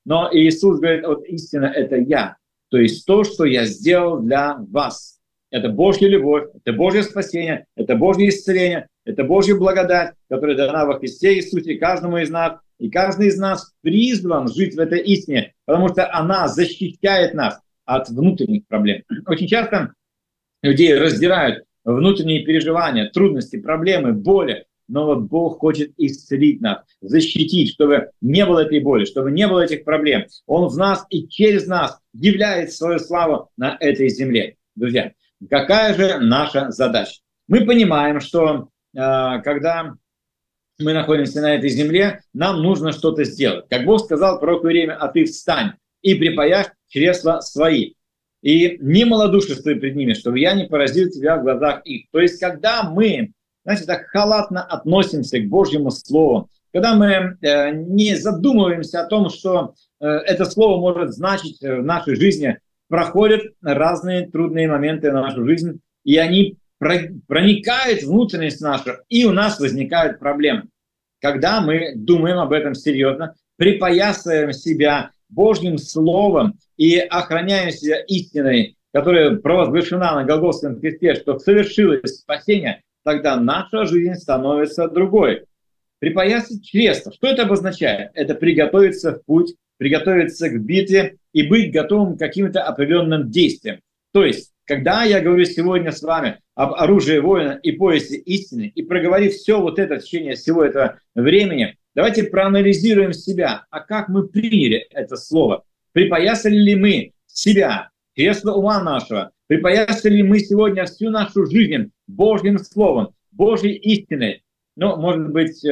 Но Иисус говорит, вот истина – это я. То есть то, что я сделал для вас. Это Божья любовь, это Божье спасение, это Божье исцеление, это Божья благодать, которая дана во Христе Иисусе каждому из нас. И каждый из нас призван жить в этой истине, потому что она защищает нас от внутренних проблем. Очень часто людей раздирают внутренние переживания, трудности, проблемы, боли. Но вот Бог хочет исцелить нас, защитить, чтобы не было этой боли, чтобы не было этих проблем. Он в нас и через нас являет свою славу на этой земле. Друзья, какая же наша задача? Мы понимаем, что э, когда мы находимся на этой земле, нам нужно что-то сделать. Как Бог сказал пророку Иеремии, а ты встань и припаяшь чресла свои. И не малодушествуй пред ними, чтобы я не поразил тебя в глазах их. То есть, когда мы, знаете, так халатно относимся к Божьему Слову, когда мы э, не задумываемся о том, что э, это Слово может значить в нашей жизни, проходят разные трудные моменты в нашу жизнь, и они проникают в внутренность нашу, и у нас возникают проблемы. Когда мы думаем об этом серьезно, припоясываем себя Божьим Словом и охраняем себя истиной, которая провозглашена на Голгофском кресте, что совершилось спасение, тогда наша жизнь становится другой. Припоясать чресло. Что это обозначает? Это приготовиться в путь, приготовиться к битве и быть готовым к каким-то определенным действиям. То есть, когда я говорю сегодня с вами об оружии воина и поясе истины, и проговорив все вот это в течение всего этого времени, давайте проанализируем себя. А как мы приняли это слово? Припоясали ли мы себя, чресло ума нашего? Припоясали ли мы сегодня всю нашу жизнь Божьим словом, Божьей истиной? Ну, может быть,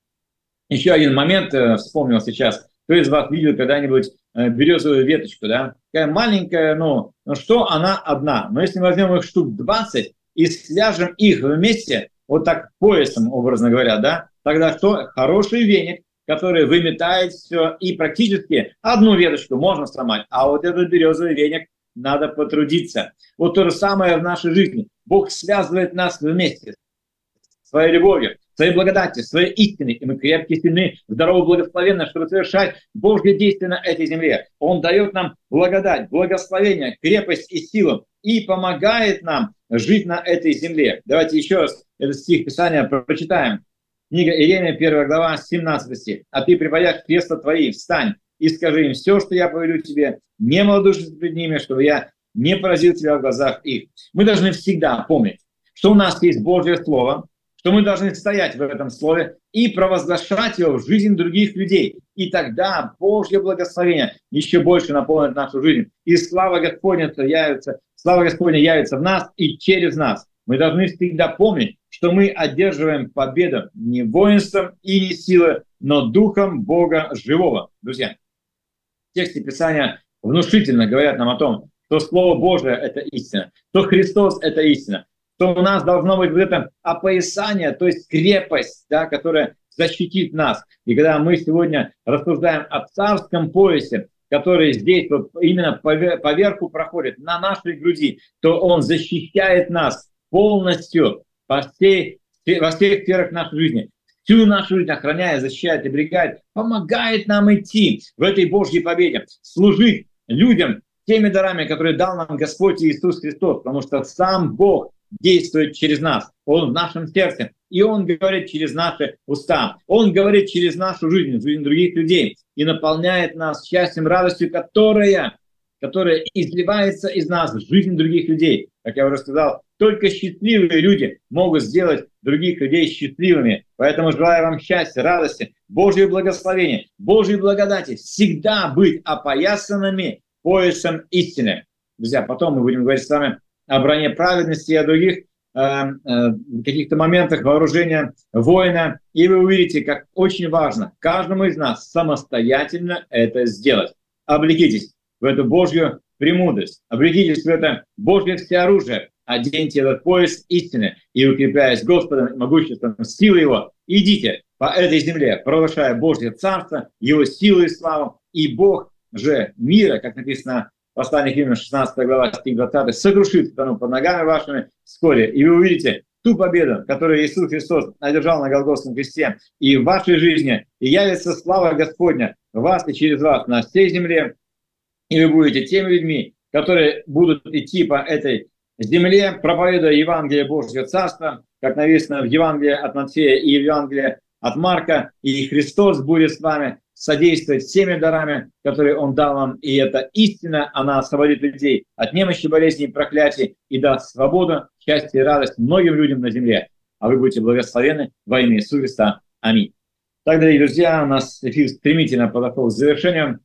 еще один момент вспомнил сейчас. Кто из вас видел когда-нибудь березовую веточку, да? Такая маленькая, ну, ну что она одна? Но если мы возьмем их штук двадцать и свяжем их вместе, вот так поясом, образно говоря, да, тогда что? Хороший веник, который выметает все, и практически одну веточку можно сломать, а вот этот березовый веник надо потрудиться. Вот то же самое в нашей жизни. Бог связывает нас вместе своей любовью, своей благодати, своей истиной, и мы крепкие, сильны, здоровы, благословенны, чтобы совершать Божье действие на этой земле. Он дает нам благодать, благословение, крепость и силу, и помогает нам жить на этой земле. Давайте еще раз этот стих Писания прочитаем. Книга Иеремия, первая глава, семнадцатый стих. «А ты припаяшь кресла твои, встань, и скажи им все, что я повелю тебе, не малодушествуй пред ними, чтобы я не поразил тебя в глазах их». Мы должны всегда помнить, что у нас есть Божье Слово, что мы должны стоять в этом Слове и провозглашать его в жизнь других людей. И тогда Божье благословение еще больше наполнит нашу жизнь. И слава Господня явится, слава Господня явится в нас и через нас. Мы должны всегда помнить, что мы одерживаем победу не воинством и не силой, но духом Бога живого. Друзья, в тексте Писания внушительно говорят нам о том, что Слово Божие – это истина, что Христос – это истина, что у нас должно быть вот это опоясание, то есть крепость, да, которая защитит нас. И когда мы сегодня рассуждаем о царском поясе, который здесь вот именно поверху проходит, на нашей груди, то он защищает нас полностью по всей, во всех сферах нашей жизни. Всю нашу жизнь охраняя, защищает, оберегает, помогает нам идти в этой Божьей победе, служить людям теми дарами, которые дал нам Господь Иисус Христос, потому что сам Бог действует через нас, Он в нашем сердце, и Он говорит через наши уста, Он говорит через нашу жизнь, жизнь других людей, и наполняет нас счастьем, радостью, которая, которая изливается из нас в жизнь других людей. Как я уже сказал, только счастливые люди могут сделать других людей счастливыми. Поэтому желаю вам счастья, радости, Божьего благословения, Божьей благодати, всегда быть опоясанными поясом истины. Друзья, потом мы будем говорить с вами о броне праведности и о других э, э, каких-то моментах вооружения воина. И вы увидите, как очень важно каждому из нас самостоятельно это сделать. Облекитесь в эту Божью премудрость, облекитесь в это Божье всеоружие, оденьте этот пояс истины и, укрепляясь Господом и могуществом силы Его, идите по этой земле, провозглашая Божье Царство, Его силу и славу, и Бог же мира, как написано в послании к Римлянам, шестнадцатая глава, стих двадцатый, сокрушит сатану под ногами вашими вскоре, и вы увидите ту победу, которую Иисус Христос одержал на Голгофском кресте, и в вашей жизни, и явится слава Господня вас и через вас на всей земле, и вы будете теми людьми, которые будут идти по этой земле, проповедуя Евангелие Божьего Царства, как написано в Евангелии от Матфея и в Евангелии от Марка, и Христос будет с вами содействовать всеми дарами, которые Он дал вам, и эта истина, она освободит людей от немощи, болезней, проклятий и даст свободу, счастье и радость многим людям на земле. А вы будете благословенны во имя Иисуса Христа. Аминь. Так, дорогие друзья, у нас эфир стремительно подошел к завершению.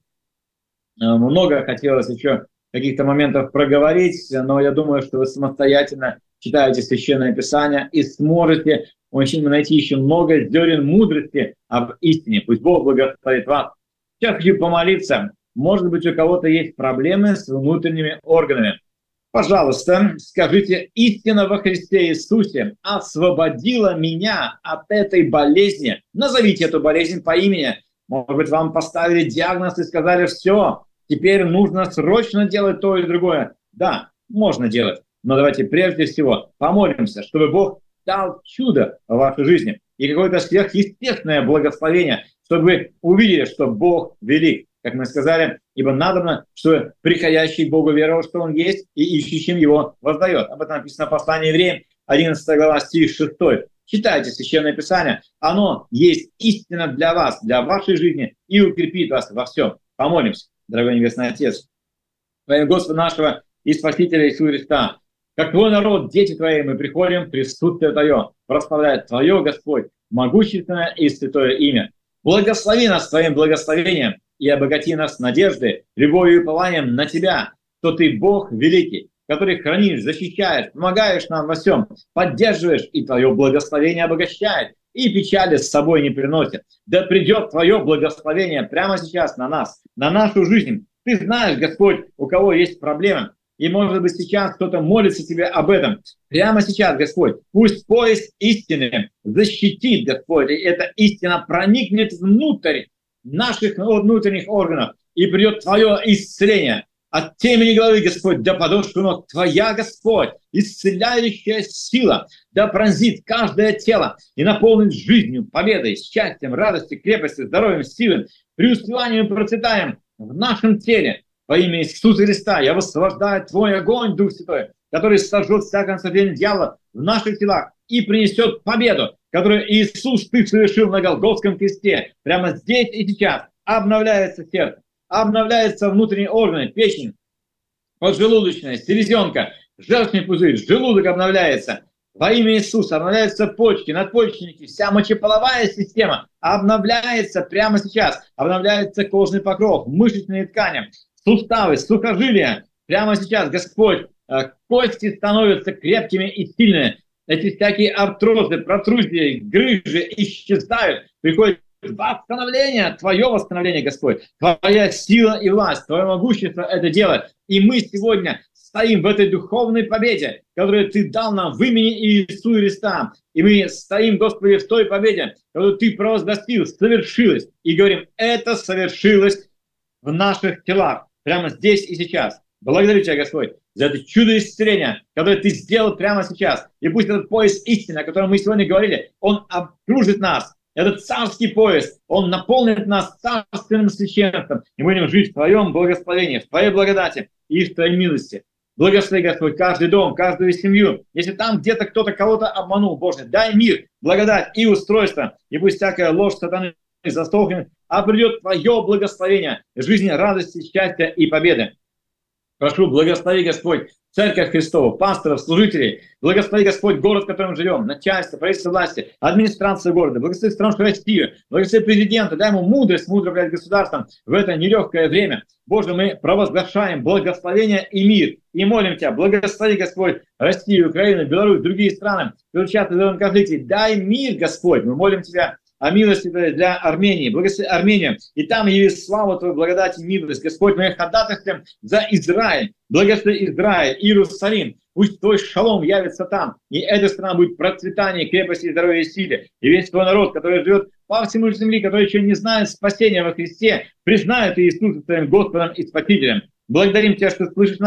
Много хотелось еще каких-то моментов проговорить, но я думаю, что вы самостоятельно читаете Священное Писание и сможете очень найти еще много зерен мудрости об истине. Пусть Бог благословит вас. Сейчас хочу помолиться. Может быть, у кого-то есть проблемы с внутренними органами. Пожалуйста, скажите: истина во Христе Иисусе освободила меня от этой болезни. Назовите эту болезнь по имени. Может быть, вам поставили диагноз и сказали: все, теперь нужно срочно делать то и другое. Да, можно делать. Но давайте прежде всего помолимся, чтобы Бог дал чудо в вашей жизни и какое-то сверхъестественное благословение, чтобы вы увидели, что Бог велик. Как мы сказали, ибо надобно, что приходящий к Богу веровал, что Он есть, и ищущим Его воздает. Об этом написано в послании Евреям, одиннадцатая глава, стих шестой. Читайте Священное Писание. Оно есть истина для вас, для вашей жизни, и укрепит вас во всем. Помолимся, дорогой Небесный Отец. Во имя Господа нашего и Спасителя Иисуса Христа, как Твой народ, дети Твои, мы приходим в присутствие Твое, прославляя Твое, Господь, могущественное и святое имя. Благослови нас Твоим благословением и обогати нас надеждой, любовью и упованием на Тебя, что Ты Бог великий, который хранишь, защищаешь, помогаешь нам во всем, поддерживаешь, и Твое благословение обогащает, и печали с собой не приносит. Да придет Твое благословение прямо сейчас на нас, на нашу жизнь. Ты знаешь, Господь, у кого есть проблемы, и, может быть, сейчас кто-то молится Тебе об этом. Прямо сейчас, Господь, пусть пояс истины защитит, Господь, и эта истина проникнет внутрь наших внутренних органов, и придет Твое исцеление. От темени головы, Господь, до подошвы ног Твоя, Господь, исцеляющая сила, да пронзит каждое тело и наполнит жизнью, победой, счастьем, радостью, крепостью, здоровьем, силой, преуспеванием и процветанием в нашем теле. Во имя Иисуса Христа я высвобождаю Твой огонь, Дух Святой, который сожжет всякое наслаждение дьявола в наших телах и принесет победу, которую Иисус Ты совершил на Голгофском кресте. Прямо здесь и сейчас обновляется сердце, обновляются внутренние органы, печень, поджелудочная, селезенка, желчный пузырь, желудок обновляется. Во имя Иисуса обновляются почки, надпочечники, вся мочеполовая система обновляется прямо сейчас. Обновляется кожный покров, мышечные ткани, суставы, сухожилия. Прямо сейчас, Господь, кости становятся крепкими и сильными. Эти всякие артрозы, протрузии, грыжи исчезают. Приходит восстановление, Твое восстановление, Господь. Твоя сила и власть, Твое могущество это делает. И мы сегодня стоим в этой духовной победе, которую Ты дал нам в имени Иисуса Христа. И мы стоим, Господи, в той победе, которую Ты провозгласил, совершилась. И говорим: это совершилось в наших телах, прямо здесь и сейчас. Благодарю Тебя, Господь, за это чудо исцеления, которое Ты сделал прямо сейчас. И пусть этот пояс истины, о котором мы сегодня говорили, он окружит нас. Этот царский пояс, он наполнит нас царственным священством. И мы будем жить в Твоем благословении, в Твоей благодати и в Твоей милости. Благослови, Господь, каждый дом, каждую семью. Если там где-то кто-то кого-то обманул, Боже, дай мир, благодать и устройство. И пусть всякая ложь сатаны застохнет, а придет Твое благословение, жизнь, радости, счастья и победы. Прошу, благослови, Господь, Церковь Христову, пасторов, служителей. Благослови, Господь, город, в котором живем, начальство, правительство власти, администрацию города. Благослови страну Россию, благослови президента, дай ему мудрость, мудро управлять государством в это нелегкое время. Боже, мы провозглашаем благословение и мир. И молим Тебя, благослови, Господь, Россию, Украину, Беларусь, другие страны, участвуют в конфликте. Дай мир, Господь. Мы молим Тебя о милости для Армении, благослови Армению, и там яви славу Твою, благодать и милость. Господь, мы ходатайствуем за Израиль, благослови Израиль, Иерусалим, пусть Твой шалом явится там, и эта страна будет процветание, крепости, здоровья и силе. И весь Твой народ, который живет по всему земле, который еще не знает спасения во Христе, признает Иисуса Твоим Господом и Спасителем. Благодарим Тебя, что слышишь нас,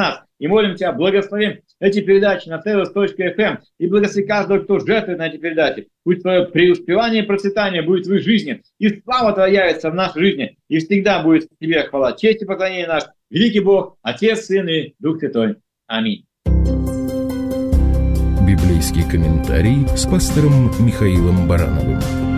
и молим Тебя, благослови эти передачи на телос точка эф эм и благослови каждого, кто жертвует на эти передачи. Пусть Твое преуспевание и процветание будет в их жизни, и слава Твоя явится в нашей жизни, и всегда будет Тебе хвала, честь и поклонение наш, великий Бог, Отец, Сын и Дух Святой. Аминь. Библейский комментарий с пастором Михаилом Барановым.